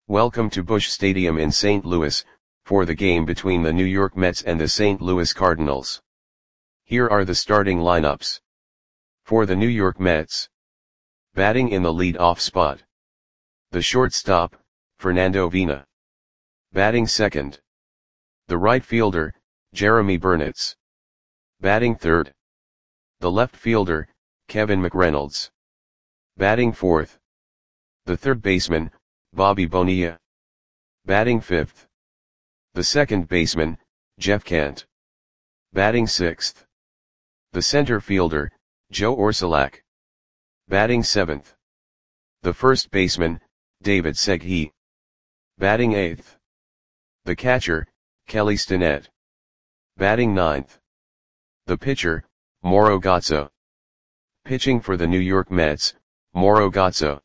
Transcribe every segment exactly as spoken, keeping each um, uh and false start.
Welcome to Busch Stadium in Saint Louis, for the game between the New York Mets and the Saint Louis Cardinals. Here are the starting lineups. For the New York Mets. Batting in the lead-off spot. The shortstop, Fernando Vina. Batting second. The right fielder, Jeremy Burnitz. Batting third. The left fielder, Kevin McReynolds. Batting fourth. The third baseman, Bobby Bonilla. Batting fifth. The second baseman, Jeff Kent. Batting sixth. The center fielder, Joe Orsulak. Batting seventh. The first baseman, David Segui. Batting eighth. The catcher, Kelly Stinnett. Batting ninth. The pitcher, Mauro Gozzo. Pitching for the New York Mets, Mauro Gozzo.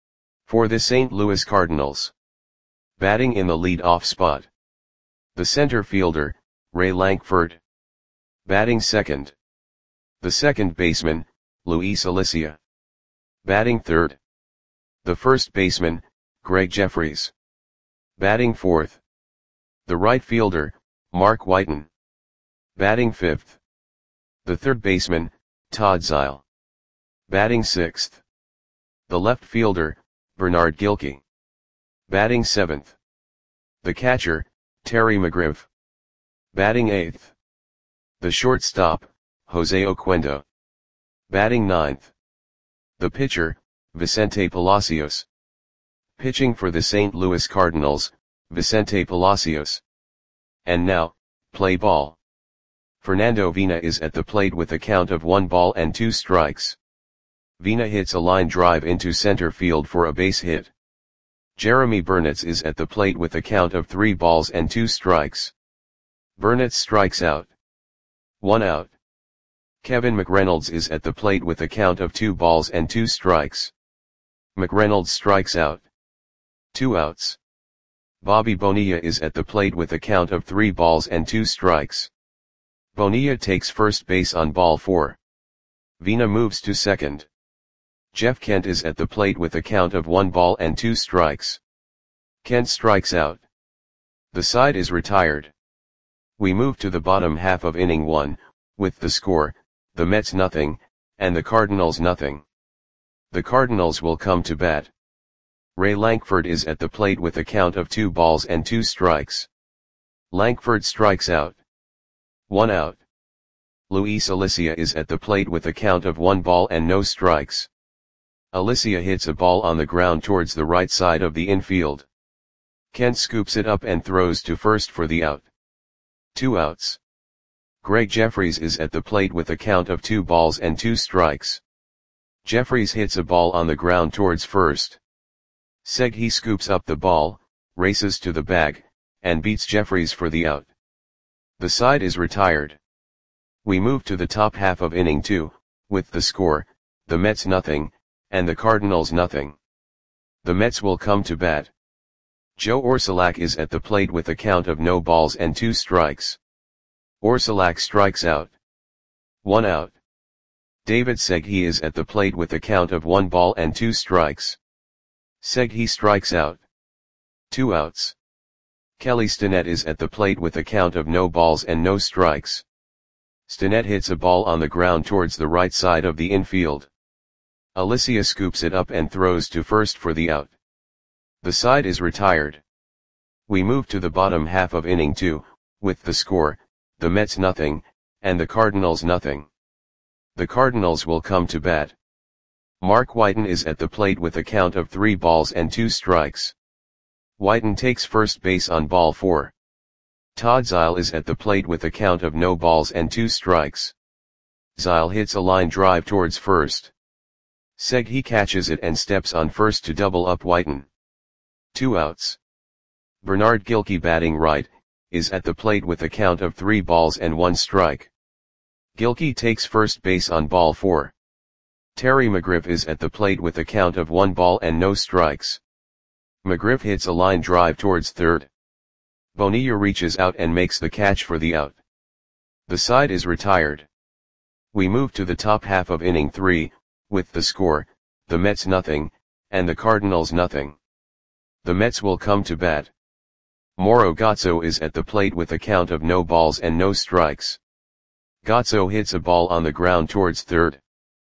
For the Saint Louis Cardinals. Batting in the lead-off spot. The center fielder, Ray Lankford. Batting second. The second baseman, Luis Alicia. Batting third. The first baseman, Greg Jeffries. Batting fourth. The right fielder, Mark Whiten. Batting fifth. The third baseman, Todd Zeile. Batting sixth. The left fielder, Bernard Gilkey. Batting seventh. The catcher, Terry McGriff. Batting eighth. The shortstop, Jose Oquendo. Batting ninth. The pitcher, Vicente Palacios. Pitching for the Saint Louis Cardinals, Vicente Palacios. And now, play ball. Fernando Vina is at the plate with a count of one ball and two strikes. Vina hits a line drive into center field for a base hit. Jeremy Burnitz is at the plate with a count of three balls and two strikes. Burnitz strikes out. One out. Kevin McReynolds is at the plate with a count of two balls and two strikes. McReynolds strikes out. Two outs. Bobby Bonilla is at the plate with a count of three balls and two strikes. Bonilla takes first base on ball four. Vina moves to second. Jeff Kent is at the plate with a count of one ball and two strikes. Kent strikes out. The side is retired. We move to the bottom half of inning one, with the score, the Mets nothing, and the Cardinals nothing. The Cardinals will come to bat. Ray Lankford is at the plate with a count of two balls and two strikes. Lankford strikes out. One out. Luis Alicia is at the plate with a count of one ball and no strikes. Alicia hits a ball on the ground towards the right side of the infield. Kent scoops it up and throws to first for the out. Two outs. Greg Jeffries is at the plate with a count of two balls and two strikes. Jeffries hits a ball on the ground towards first. Segui scoops up the ball, races to the bag, and beats Jeffries for the out. The side is retired. We move to the top half of inning two, with the score, the Mets nothing, and the Cardinals nothing. The Mets will come to bat. Joe Orsulak is at the plate with a count of no balls and two strikes. Orsulak strikes out. One out. David Segui is at the plate with a count of one ball and two strikes. Segui strikes out. Two outs. Kelly Stinnett is at the plate with a count of no balls and no strikes. Stinnett hits a ball on the ground towards the right side of the infield. Alicia scoops it up and throws to first for the out. The side is retired. We move to the bottom half of inning two, with the score, the Mets nothing, and the Cardinals nothing. The Cardinals will come to bat. Mark Whiten is at the plate with a count of three balls and two strikes. Whiten takes first base on ball four. Todd Zeile is at the plate with a count of no balls and two strikes. Zeile hits a line drive towards first. Segui catches it and steps on first to double up Whiten. Two outs. Bernard Gilkey, batting right, is at the plate with a count of three balls and one strike. Gilkey takes first base on ball four. Terry McGriff is at the plate with a count of one ball and no strikes. McGriff hits a line drive towards third. Bonilla reaches out and makes the catch for the out. The side is retired. We move to the top half of inning three, with the score, the Mets nothing, and the Cardinals nothing. The Mets will come to bat. Mauro Gozzo is at the plate with a count of no balls and no strikes. Gozzo hits a ball on the ground towards third.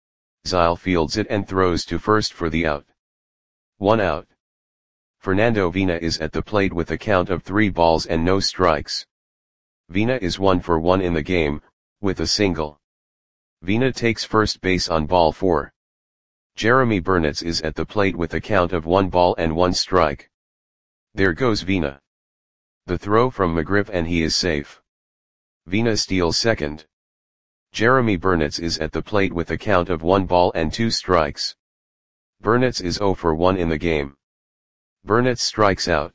Zile fields it and throws to first for the out. One out. Fernando Vina is at the plate with a count of three balls and no strikes. Vina is one for one in the game, with a single. Vina takes first base on ball four. Jeremy Burnitz is at the plate with a count of one ball and one strike. There goes Vina. The throw from McGriff and he is safe. Vina steals second. Jeremy Burnitz is at the plate with a count of one ball and two strikes. Burnitz is zero for one in the game. Burnitz strikes out.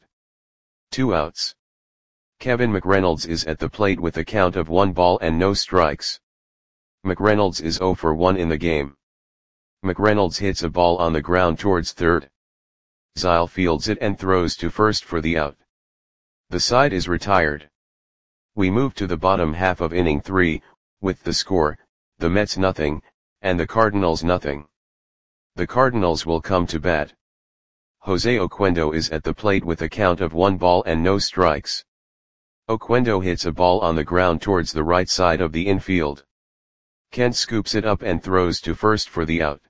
Two outs. Kevin McReynolds is at the plate with a count of one ball and no strikes. McReynolds is zero for one in the game. McReynolds hits a ball on the ground towards third. Zile fields it and throws to first for the out. The side is retired. We move to the bottom half of inning three, with the score, the Mets nothing, and the Cardinals nothing. The Cardinals will come to bat. Jose Oquendo is at the plate with a count of one ball and no strikes. Oquendo hits a ball on the ground towards the right side of the infield. Kent scoops it up and throws to first for the out.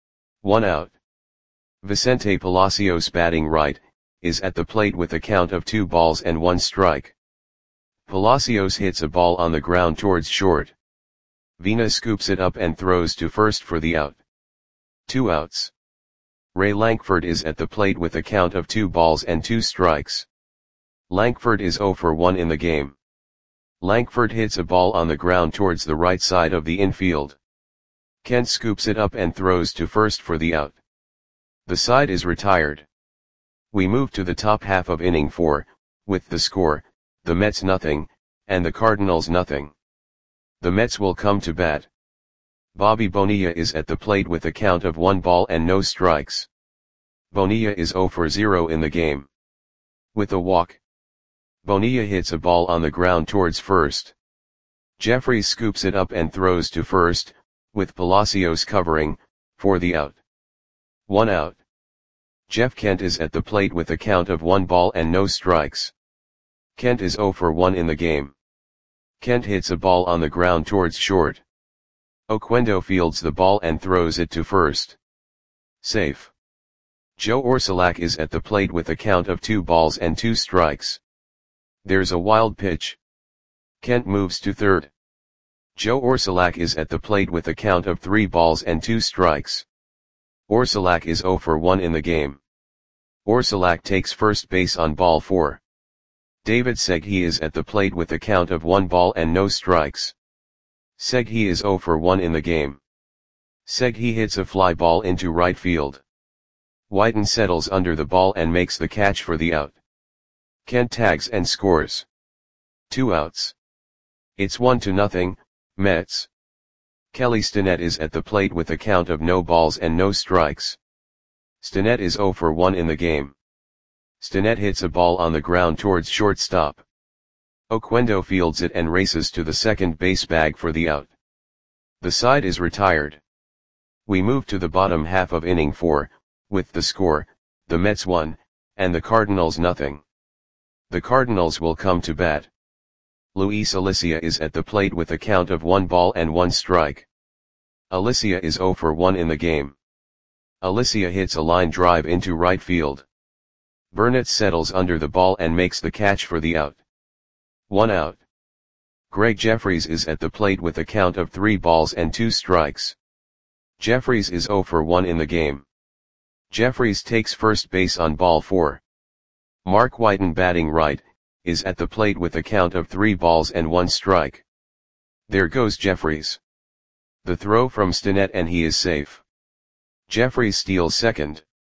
One out. Vicente Palacios, batting right, is at the plate with a count of two balls and one strike. Palacios hits a ball on the ground towards short. Vina scoops it up and throws to first for the out. Two outs. Ray Lankford is at the plate with a count of two balls and two strikes. Lankford is zero for one in the game. Lankford hits a ball on the ground towards the right side of the infield. Kent scoops it up and throws to first for the out. The side is retired. We move to the top half of inning four, with the score, the Mets nothing, and the Cardinals nothing. The Mets will come to bat. Bobby Bonilla is at the plate with a count of one ball and no strikes. Bonilla is zero for zero in the game. With a walk. Bonilla hits a ball on the ground towards first. Jeffries scoops it up and throws to first, with Palacios covering, for the out. One out. Jeff Kent is at the plate with a count of one ball and no strikes. Kent is zero for one in the game. Kent hits a ball on the ground towards short. Oquendo fields the ball and throws it to first. Safe. Joe Orsulak is at the plate with a count of two balls and two strikes. There's a wild pitch. Kent moves to third. Joe Orsulak is at the plate with a count of three balls and two strikes. Orsulak is zero for one in the game. Orsulak takes first base on ball four. David Segui is at the plate with a count of one ball and no strikes. Segui is zero for one in the game. Segui hits a fly ball into right field. Whiten settles under the ball and makes the catch for the out. Kent tags and scores. Two outs. It's one to nothing, Mets. Kelly Stinnett is at the plate with a count of no balls and no strikes. Stinnett is zero for one in the game. Stinnett hits a ball on the ground towards shortstop. Oquendo fields it and races to the second base bag for the out. The side is retired. We move to the bottom half of inning four, with the score, the Mets one, and the Cardinals nothing. The Cardinals will come to bat. Luis Alicia is at the plate with a count of one ball and one strike. Alicia is zero for one in the game. Alicia hits a line drive into right field. Burnitz settles under the ball and makes the catch for the out. One out. Greg Jeffries is at the plate with a count of three balls and two strikes. Jeffries is zero for one in the game. Jeffries takes first base on ball four. Mark Whiten, batting right, is at the plate with a count of three balls and one strike. There goes Jeffries. The throw from Stinnett and he is safe. Jeffries steals second.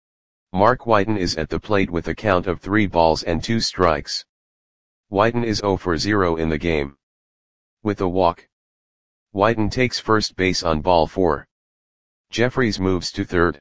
Mark Whiten is at the plate with a count of three balls and two strikes. Whiten is zero for zero in the game. With a walk. Whiten takes first base on ball four. Jeffries moves to third.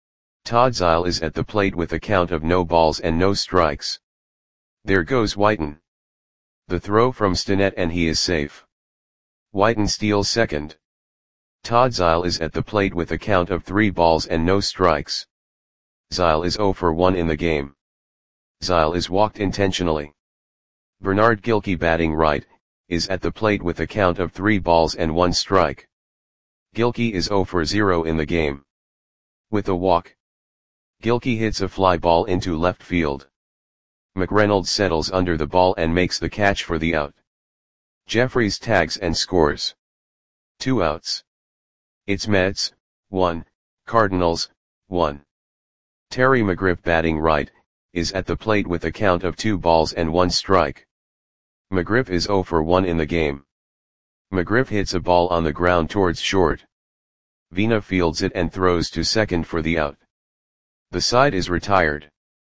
Todd Zile is at the plate with a count of no balls and no strikes. There goes Whiten. The throw from Stinnett and he is safe. Whiten steals second. Todd Zile is at the plate with a count of three balls and no strikes. Zile is zero for one in the game. Zyle is walked intentionally. Bernard Gilkey batting right, is at the plate with a count of three balls and one strike. Gilkey is zero for zero in the game. With a walk, Gilkey hits a fly ball into left field. McReynolds settles under the ball and makes the catch for the out. Jeffries tags and scores. Two outs. It's Mets, one, Cardinals, one. Terry McGriff batting right, is at the plate with a count of two balls and one strike. McGriff is zero for one in the game. McGriff hits a ball on the ground towards short. Vina fields it and throws to second for the out. The side is retired.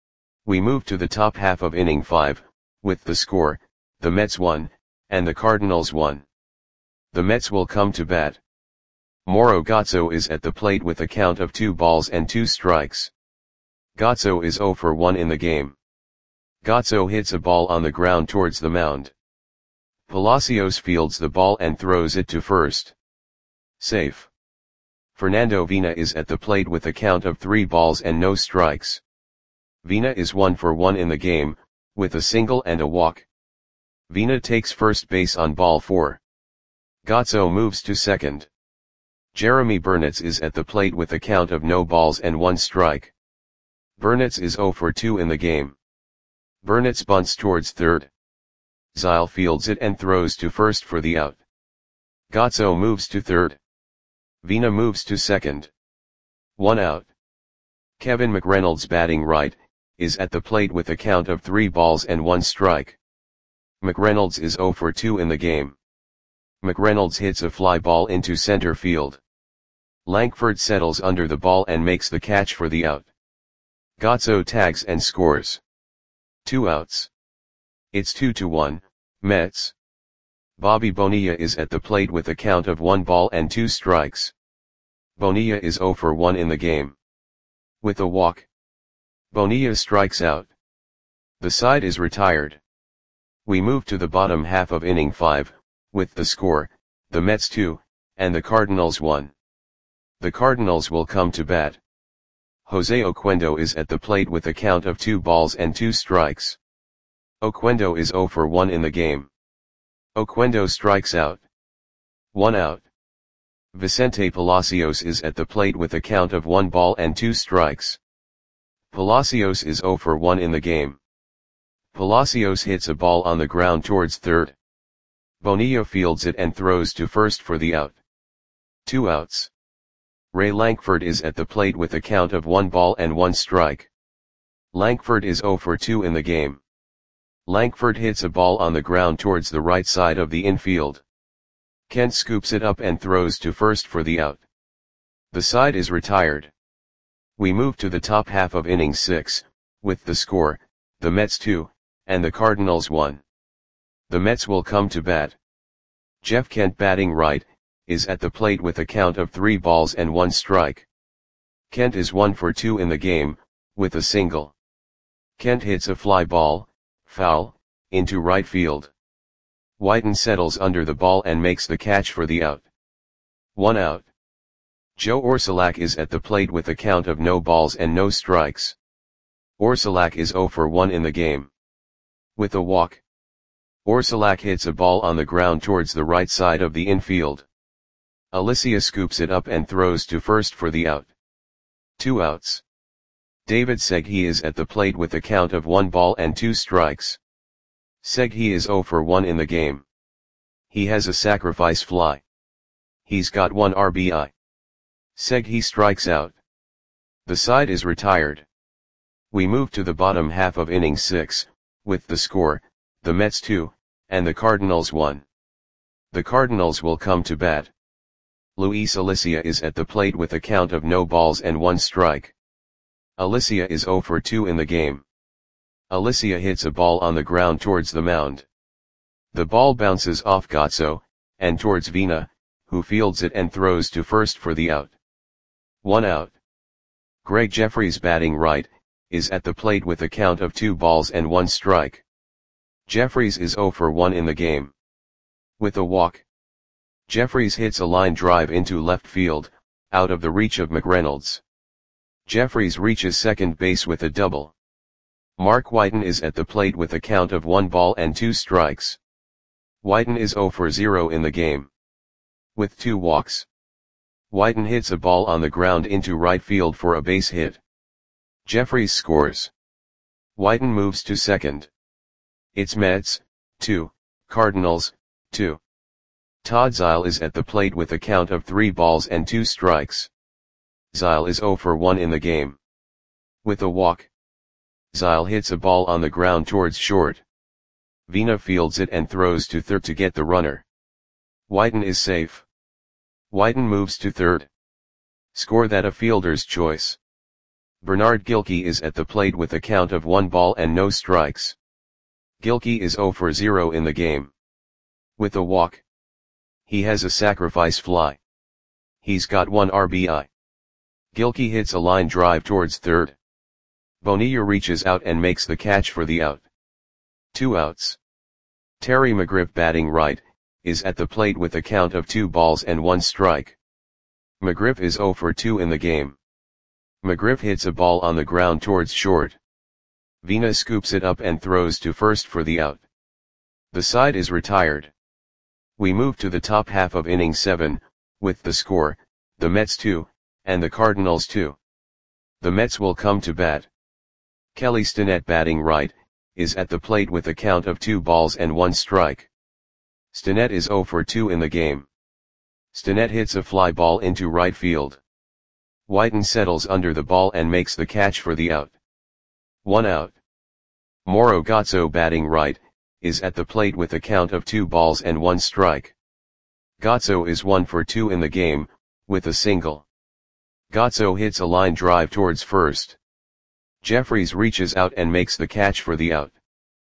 We move to the top half of inning five, with the score, the Mets one, and the Cardinals one. The Mets will come to bat. Mauro Gozzo is at the plate with a count of two balls and two strikes. Gozzo is zero for one in the game. Gozzo hits a ball on the ground towards the mound. Palacios fields the ball and throws it to first. Safe. Fernando Vina is at the plate with a count of three balls and no strikes. Vina is one for one in the game, with a single and a walk. Vina takes first base on ball four. Gozzo moves to second. Jeremy Burnitz is at the plate with a count of no balls and one strike. Burnitz is zero for two in the game. Burnitz bunts towards third. Zyle fields it and throws to first for the out. Gozzo moves to third. Vina moves to second. One out. Kevin McReynolds batting right, is at the plate with a count of three balls and one strike. McReynolds is zero for two in the game. McReynolds hits a fly ball into center field. Lankford settles under the ball and makes the catch for the out. Gozzo tags and scores. Two outs. It's two to one, Mets. Bobby Bonilla is at the plate with a count of one ball and two strikes. Bonilla is zero for one in the game. With a walk, Bonilla strikes out. The side is retired. We move to the bottom half of inning five, with the score, the Mets two, and the Cardinals one. The Cardinals will come to bat. Jose Oquendo is at the plate with a count of two balls and two strikes. Oquendo is zero for one in the game. Oquendo strikes out. One out. Vicente Palacios is at the plate with a count of one ball and two strikes. Palacios is zero for one in the game. Palacios hits a ball on the ground towards third. Bonilla fields it and throws to first for the out. Two outs. Ray Lankford is at the plate with a count of one ball and one strike. Lankford is zero for two in the game. Lankford hits a ball on the ground towards the right side of the infield. Kent scoops it up and throws to first for the out. The side is retired. We move to the top half of inning six, with the score, the Mets two, and the Cardinals one. The Mets will come to bat. Jeff Kent batting right, is at the plate with a count of three balls and one strike. Kent is one for two in the game, with a single. Kent hits a fly ball, foul, into right field. Whiten settles under the ball and makes the catch for the out. One out. Joe Orsulak is at the plate with a count of no balls and no strikes. Orsulak is zero for one in the game. With a walk, Orsulak hits a ball on the ground towards the right side of the infield. Alicia scoops it up and throws to first for the out. Two outs. David Seghi is at the plate with a count of one ball and two strikes. Seghi is zero for one in the game. He has a sacrifice fly. He's got one R B I. Seghi strikes out. The side is retired. We move to the bottom half of inning six, with the score, the Mets two, and the Cardinals one. The Cardinals will come to bat. Luis Alicia is at the plate with a count of no balls and one strike. Alicia is zero for two in the game. Alicia hits a ball on the ground towards the mound. The ball bounces off Gozzo, and towards Vina, who fields it and throws to first for the out. One out. Greg Jeffries batting right, is at the plate with a count of two balls and one strike. Jeffries is zero for one in the game. With a walk, Jeffries hits a line drive into left field, out of the reach of McReynolds. Jeffries reaches second base with a double. Mark Whiten is at the plate with a count of one ball and two strikes. Whiten is zero for zero in the game. With two walks. Whiten hits a ball on the ground into right field for a base hit. Jefferies scores. Whiten moves to second. It's Mets, two, Cardinals, two. Todd Zeile is at the plate with a count of three balls and two strikes. Zeile is zero for one in the game. With a walk. Zeile hits a ball on the ground towards short. Vina fields it and throws to third to get the runner. Whiten is safe. Whiten moves to third. Score that a fielder's choice. Bernard Gilkey is at the plate with a count of one ball and no strikes. Gilkey is zero for zero in the game. With a walk. He has a sacrifice fly. He's got one R B I. Gilkey hits a line drive towards third. Bonilla reaches out and makes the catch for the out. Two outs. Terry McGriff, batting right, is at the plate with a count of two balls and one strike. McGriff is zero for two in the game. McGriff hits a ball on the ground towards short. Vina scoops it up and throws to first for the out. The side is retired. We move to the top half of inning seven, with the score, the Mets two, and the Cardinals two. The Mets will come to bat. Kelly Stinnett, batting right, is at the plate with a count of two balls and one strike. Stinnett is zero for two in the game. Stinnett hits a fly ball into right field. Whiten settles under the ball and makes the catch for the out. One out. Mauro Gazzo, batting right, is at the plate with a count of two balls and one strike. Gazzo is one for two in the game, with a single. Gazzo hits a line drive towards first. Jefferies reaches out and makes the catch for the out.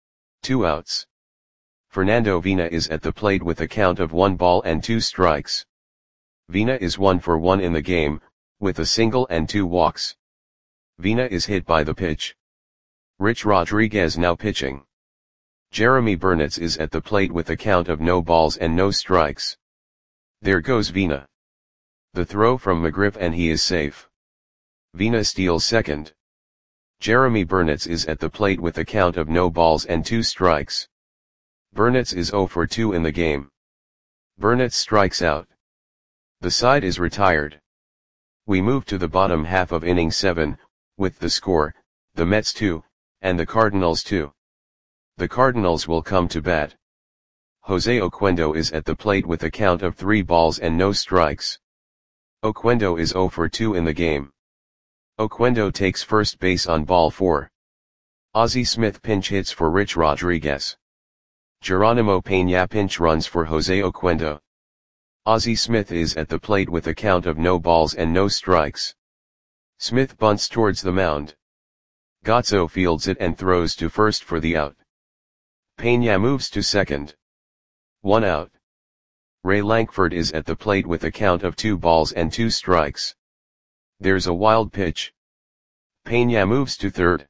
Two outs. Fernando Vina is at the plate with a count of one ball and two strikes. Vina is one for one in the game, with a single and two walks. Vina is hit by the pitch. Rich Rodriguez now pitching. Jeremy Burnitz is at the plate with a count of no balls and no strikes. There goes Vina. The throw from McGriff and he is safe. Vina steals second. Jeremy Burnitz is at the plate with a count of no balls and two strikes. Burnitz is zero for two in the game. Burnitz strikes out. The side is retired. We move to the bottom half of inning seven, with the score, the Mets two, and the Cardinals two. The Cardinals will come to bat. Jose Oquendo is at the plate with a count of three balls and no strikes. Oquendo is zero for two in the game. Oquendo takes first base on ball four. Ozzie Smith pinch hits for Rich Rodriguez. Geronimo Pena pinch runs for Jose Oquendo. Ozzie Smith is at the plate with a count of no balls and no strikes. Smith bunts towards the mound. Gazzo fields it and throws to first for the out. Pena moves to second. One out. Ray Lankford is at the plate with a count of two balls and two strikes. There's a wild pitch. Pena moves to third.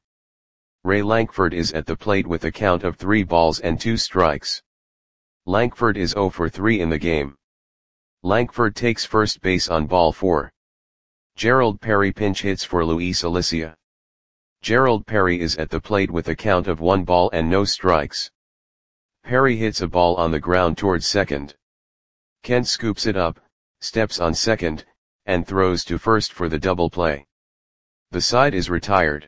Ray Lankford is at the plate with a count of three balls and two strikes. Lankford is zero for three in the game. Lankford takes first base on ball four. Gerald Perry pinch hits for Luis Alicia. Gerald Perry is at the plate with a count of one ball and no strikes. Perry hits a ball on the ground towards second. Kent scoops it up, steps on second, and throws to first for the double play. The side is retired.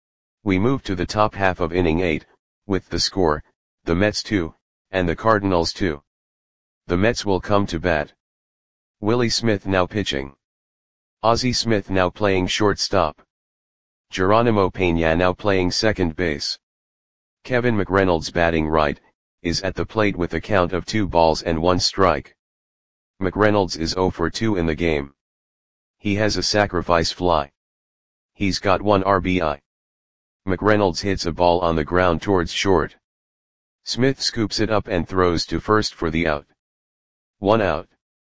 We move to the top half of inning eight, with the score, the Mets two, and the Cardinals two. The Mets will come to bat. Willie Smith now pitching. Ozzie Smith now playing shortstop. Geronimo Pena now playing second base. Kevin McReynolds, batting right, is at the plate with a count of two balls and one strike. McReynolds is zero for two in the game. He has a sacrifice fly. He's got one R B I. McReynolds hits a ball on the ground towards short. Smith scoops it up and throws to first for the out. One out.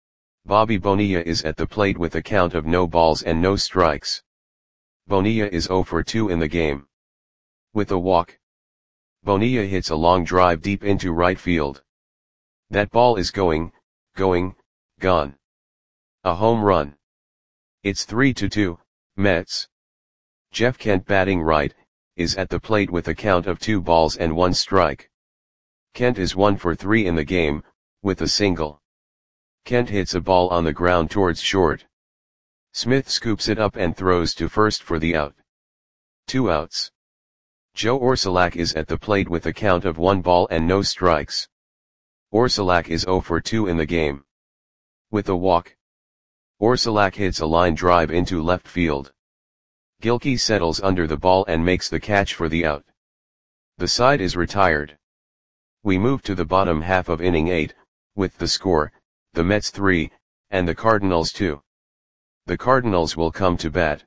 Bobby Bonilla is at the plate with a count of no balls and no strikes. Bonilla is zero for two in the game. With a walk. Bonilla hits a long drive deep into right field. That ball is going, going, gone. A home run. It's three to two, Mets. Jeff Kent, batting right, is at the plate with a count of two balls and one strike. Kent is one for three in the game, with a single. Kent hits a ball on the ground towards short. Smith scoops it up and throws to first for the out. Two outs. Joe Orsulak is at the plate with a count of one ball and no strikes. Orsulak is zero for two in the game. With a walk. Orsulak hits a line drive into left field. Gilkey settles under the ball and makes the catch for the out. The side is retired. We move to the bottom half of inning eight, with the score, the Mets three, and the Cardinals two. The Cardinals will come to bat.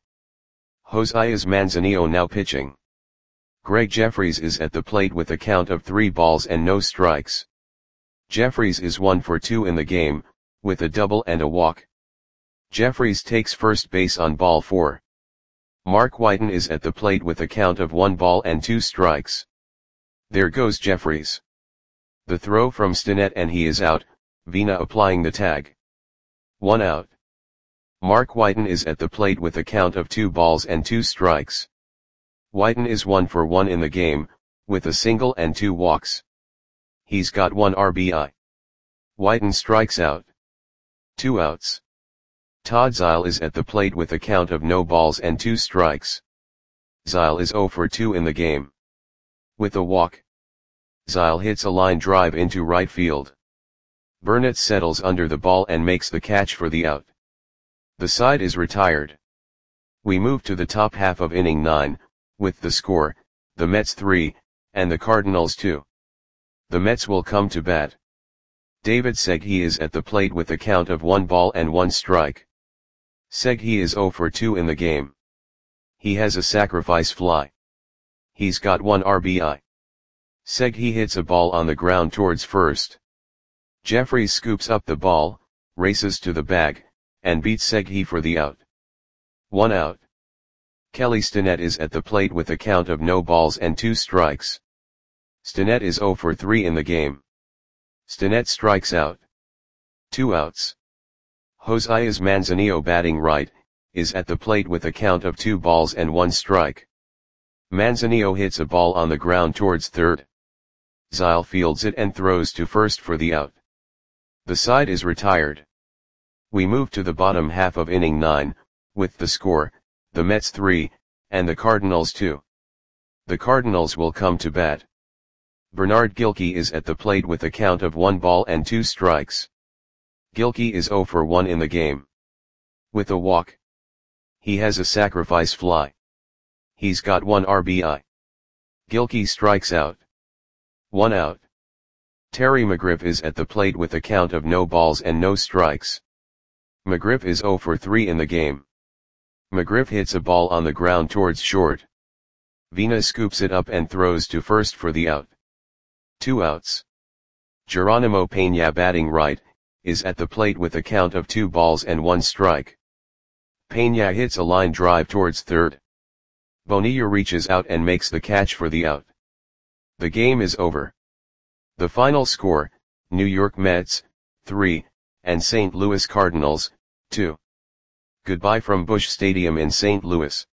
Josias Manzanillo now pitching. Greg Jeffries is at the plate with a count of three balls and no strikes. Jeffries is one for two in the game, with a double and a walk. Jeffries takes first base on ball four. Mark Whiten is at the plate with a count of one ball and two strikes. There goes Jeffries. The throw from Stinnett and he is out, Vina applying the tag. One out. Mark Whiten is at the plate with a count of two balls and two strikes. Whiten is one for one in the game, with a single and two walks. He's got one R B I. Whiten strikes out. Two outs. Todd Zeile is at the plate with a count of no balls and two strikes. Zeile is zero for two in the game. With a walk. Zeile hits a line drive into right field. Burnett settles under the ball and makes the catch for the out. The side is retired. We move to the top half of inning nine, with the score, the Mets three, and the Cardinals two. The Mets will come to bat. David Segui is at the plate with a count of one ball and one strike. Segui is zero for two in the game. He has a sacrifice fly. He's got one R B I. Segui hits a ball on the ground towards first. Jeffries scoops up the ball, races to the bag, and beats Segui for the out. One out. Kelly Stinnett is at the plate with a count of no balls and two strikes. Stinnett is zero for three in the game. Stinnett strikes out. Two outs. Josias Manzanillo batting right, is at the plate with a count of two balls and one strike. Manzanillo hits a ball on the ground towards third. Zeile fields it and throws to first for the out. The side is retired. We move to the bottom half of inning nine, with the score, the Mets three, and the Cardinals two. The Cardinals will come to bat. Bernard Gilkey is at the plate with a count of one ball and two strikes. Gilkey is zero for one in the game. With a walk. He has a sacrifice fly. He's got one R B I. Gilkey strikes out. One out. Terry McGriff is at the plate with a count of no balls and no strikes. McGriff is zero for three in the game. McGriff hits a ball on the ground towards short. Vina scoops it up and throws to first for the out. Two outs. Geronimo Pena batting right, is at the plate with a count of two balls and one strike. Pena hits a line drive towards third. Bonilla reaches out and makes the catch for the out. The game is over. The final score, New York Mets, three, and Saint Louis Cardinals, two. Goodbye from Busch Stadium in Saint Louis.